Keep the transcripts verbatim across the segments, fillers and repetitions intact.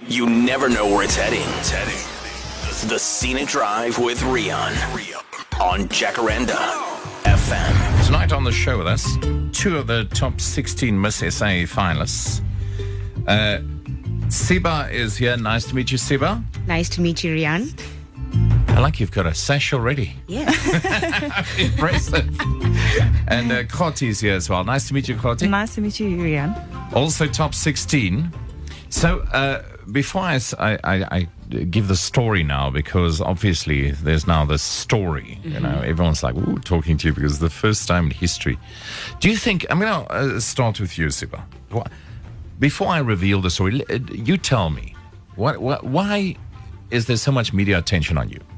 You never know where it's heading. It's heading. The Scenic Drive with Rian on Jacaranda F M. Tonight on the show with us, two of the top sixteen Miss S A finalists. Uh, Siba is here. Nice to meet you, Siba. Nice to meet you, Rian. I like you've got a sash already. Yes. Impressive. And uh, Khoti's here as well. Nice to meet you, Khoti. Nice to meet you, Rian. Also top sixteen. So uh, before I, I, I give the story now, because obviously there's now this story, mm-hmm. you know, everyone's like, ooh, talking to you because it's the first time in history. Do you think, I'm going to uh, start with you, Siba. Before I reveal the story, you tell me, what, what, why is there so much media attention on you?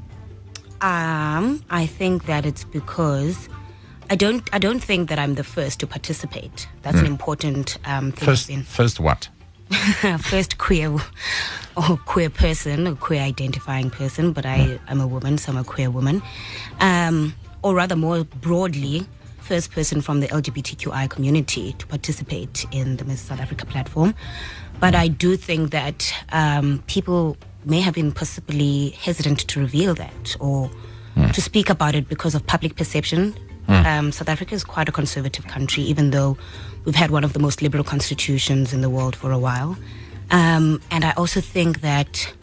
Um, I think that it's because I don't, I don't think that I'm the first to participate. That's mm. an important um, thing. First, first what? First queer or queer person, or queer identifying person, but I am a woman, so I'm a queer woman. Um, or rather more broadly, first person from the L G B T Q I community to participate in the Miss South Africa platform. But I do think that um, people may have been possibly hesitant to reveal that or mm. to speak about it because of public perception. Mm. Um, South Africa is quite a conservative country, even though we've had one of the most liberal constitutions in the world for a while. Um, and I also think that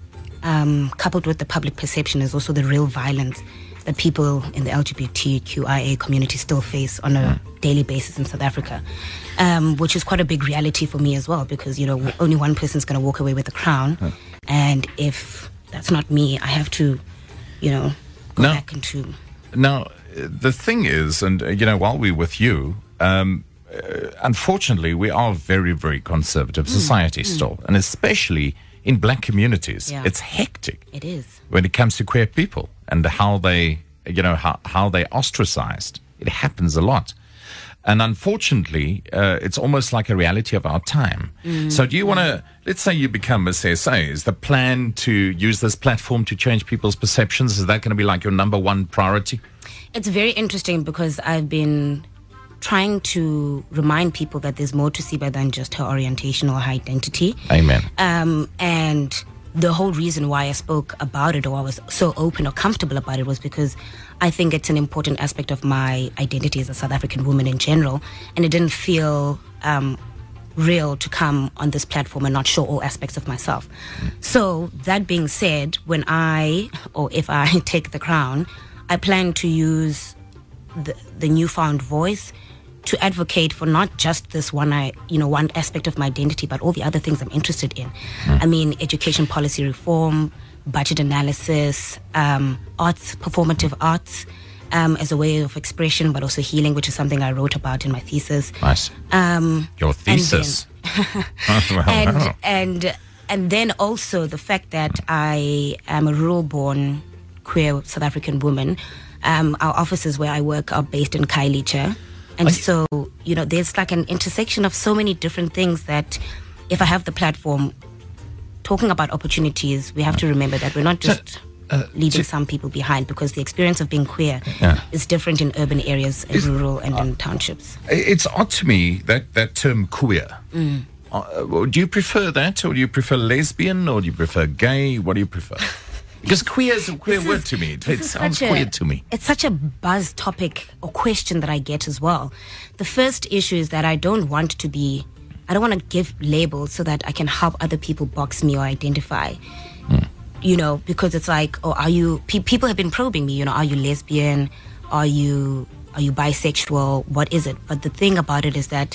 um, coupled with the public perception is also the real violence that people in the L G B T Q I A community still face on a mm. daily basis in South Africa, um, which is quite a big reality for me as well, because, you know, only one person's going to walk away with the crown. Mm. And if that's not me, I have to, you know, go no. back into... Now, the thing is, and, uh, you know, while we're with you, um, uh, unfortunately, we are a very, very conservative mm. society mm. still, and especially in black communities. Yeah. It's hectic. It is. When it comes to queer people and how they, you know, how, how they're ostracized. It happens a lot. And unfortunately, uh, it's almost like a reality of our time. Mm. So do you want to, let's say you become Miss S A, is the plan to use this platform to change people's perceptions? Is that going to be like your number one priority? It's very interesting because I've been trying to remind people that there's more to Siba than just her orientation or her identity. Amen. Um, and the whole reason why I spoke about it, or I was so open or comfortable about it, was because I think it's an important aspect of my identity as a South African woman in general, and it didn't feel um, real to come on this platform and not show all aspects of myself. Mm. So that being said, when I, or if I take the crown, I plan to use the, the newfound voice to advocate for not just this one, I, you know, one aspect of my identity, but all the other things I'm interested in. Mm. I mean, education policy reform, budget analysis, um, arts, performative arts, um, as a way of expression, but also healing, which is something I wrote about in my thesis. Nice. Um, Your thesis. And then, and, and and then also the fact that I am a rural-born queer South African woman. Um, our offices where I work are based in Khayelitsha. And so, you know, there's like an intersection of so many different things that if I have the platform talking about opportunities, we have to remember that we're not just uh, leaving some people behind, because the experience of being queer yeah. is different in urban areas, in rural and uh, in townships. It's odd to me, that, that term queer. Mm. Uh, do you prefer that, or do you prefer lesbian, or do you prefer gay? What do you prefer? Because queer is a queer word to me. It, it sounds queer to me. It's such a buzz topic or question that I get as well. The first issue is that I don't want to be, I don't want to give labels so that I can help other people box me or identify. Mm. You know, because it's like, oh, are you, pe- people have been probing me, you know, are you lesbian? Are you, are you bisexual? What is it? But the thing about it is that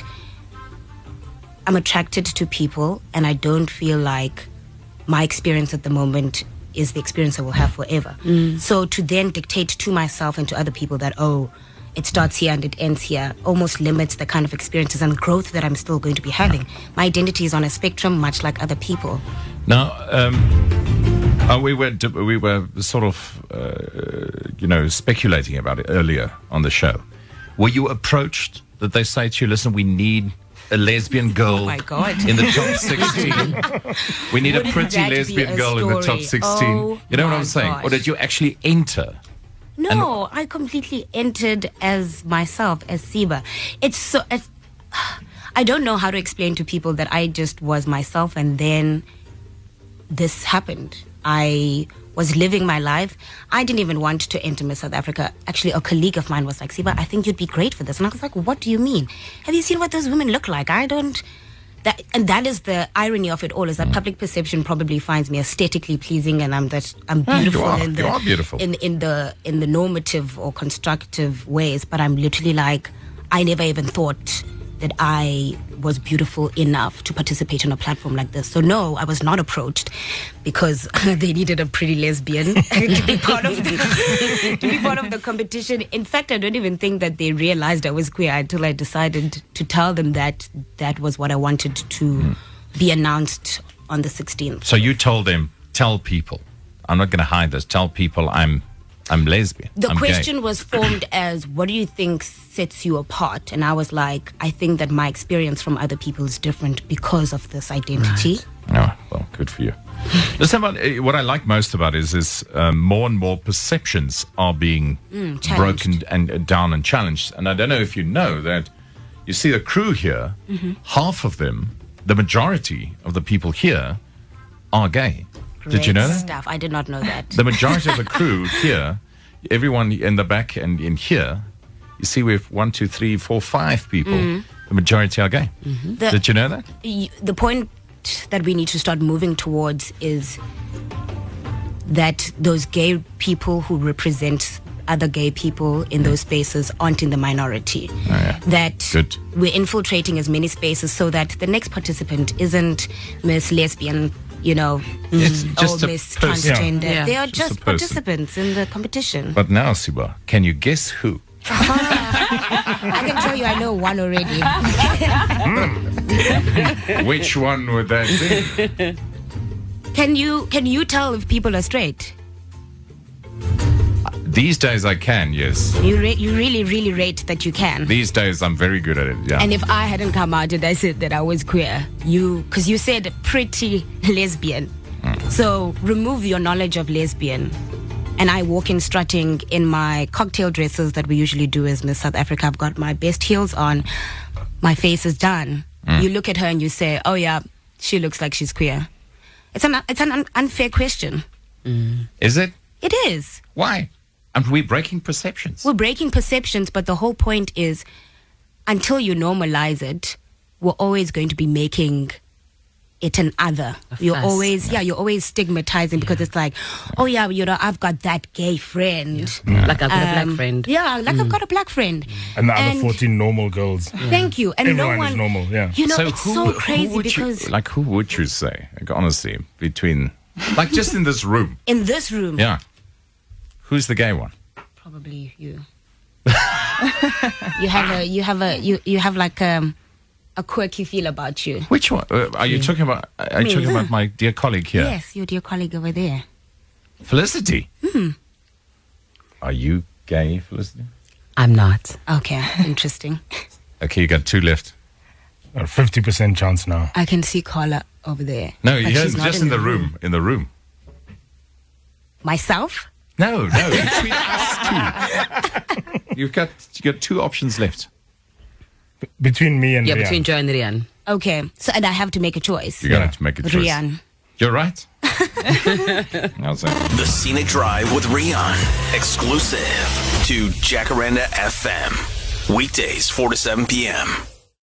I'm attracted to people, and I don't feel like my experience at the moment is the experience I will have forever. Mm. So to then dictate to myself and to other people that, oh, it starts here and it ends here, almost limits the kind of experiences and growth that I'm still going to be having. My identity is on a spectrum, much like other people. Now, um, uh, we were we were sort of, uh, you know, speculating about it earlier on the show. Were you approached that they say to you, listen, we need a lesbian girl oh my God. in the top sixteen. We need Wouldn't a pretty that lesbian be a girl in the top story? sixteen. Oh you know what my I'm saying? gosh. Or did you actually enter? No, I completely entered as myself, as Siba. It's so... It's, I don't know how to explain to people that I just was myself, and then this happened. I was living my life. I didn't even want to enter Miss South Africa. Actually, a colleague of mine was like, Siba, I think you'd be great for this. And I was like, what do you mean? Have you seen what those women look like? I don't... That, and that is the irony of it all, is that public perception probably finds me aesthetically pleasing, and I'm that I'm beautiful you are, in the you are beautiful. in in the in the normative or constructive ways, but I'm literally like, I never even thought that I was beautiful enough to participate on a platform like this. So no, I was not approached because they needed a pretty lesbian to be part of the, to be part of the competition. In fact, I don't even think that they realized I was queer until I decided to tell them that that was what I wanted to mm. be announced on the sixteenth. So you told them, tell people, I'm not going to hide this, tell people I'm I'm lesbian. The I'm question gay. was formed as, what do you think sets you apart? And I was like, I think that my experience from other people is different because of this identity. Right. Oh, well, good for you. Listen, what I like most about it is, is um, more and more perceptions are being mm, broken and uh, down and challenged. And I don't know if you know that you see the crew here, mm-hmm. half of them, the majority of the people here are gay. Great did you know that? Stuff. I did not know that. The majority of the crew here, everyone in the back and in here, you see we have one, two, three, four, five people. Mm-hmm. The majority are gay. Mm-hmm. The, did you know that? Y- the point that we need to start moving towards is that those gay people who represent other gay people in those spaces aren't in the minority. Oh, yeah. That Good. We're infiltrating as many spaces so that the next participant isn't Miss Lesbian, you know, it's mm, just or a Miss person. Transgender. Yeah. Yeah. They are Just just, a person. participants in the competition. But now, Siba, can you guess who? I can tell you I know one already. Which one would that be? Can you can you tell if people are straight? These days I can, yes. You ra- you really really rate that you can. These days I'm very good at it, yeah. And if I hadn't come out and I said that I was queer, you, because you said pretty lesbian. Mm. So remove your knowledge of lesbian. And I walk in strutting in my cocktail dresses that we usually do as Miss South Africa. I've got my best heels on. My face is done. Mm. You look at her and you say, oh yeah, she looks like she's queer. It's an, it's an un- unfair question. Mm. Is it? It is. Why? And we're breaking perceptions. We're breaking perceptions, but the whole point is, until you normalize it, we're always going to be making it an other. A You're fuss. always, yeah. yeah, you're always stigmatizing because it's like, oh yeah, you know, I've got that gay friend. Yeah. Yeah. Like I've got a Um, black friend. Yeah, like Mm. I've got a black friend. And the other And- fourteen normal girls. Thank you. And Everyone no one, is normal, yeah. You know, so it's who, so who crazy would because you, like, who would you say, like, honestly, between, like, just in this room? in this room, Yeah. Who's the gay one? probably you. you have a, you have a, you, you have like um, a quirky feel about you. Which one? Uh, are you talking about, are you Me. talking about my dear colleague here? Yes, your dear colleague over there. Felicity? Hmm. Are you gay, Felicity? I'm not. Okay, interesting. Okay, you got two left. A fifty percent chance now. I can see Carla over there. No, but yeah, she's not just in the room. In the room. Myself? No, no, between us two. You've got you got two options left. B- between me and Yeah, Rian. between Joy and Rian. Okay, so and I have to make a choice. You're gonna have to make a choice. Rian. You're right. How's that? The Scenic Drive with Rian. Exclusive to Jacaranda F M. Weekdays, four to seven p.m.